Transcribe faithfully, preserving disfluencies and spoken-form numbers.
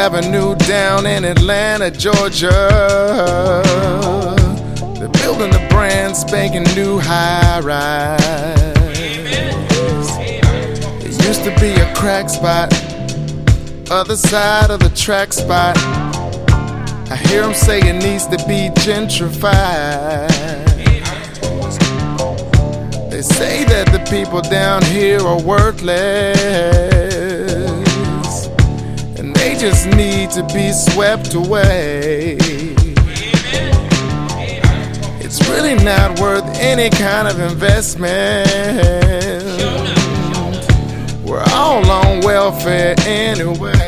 Avenue down in Atlanta, Georgia. They're building a brand spanking new high-rise. It used to be a crack spot, other side of the track spot. I hear them say it needs to be gentrified. They say that the people down here are worthless, and they just need to be swept away. It's really not worth any kind of investment. We're all on welfare anyway.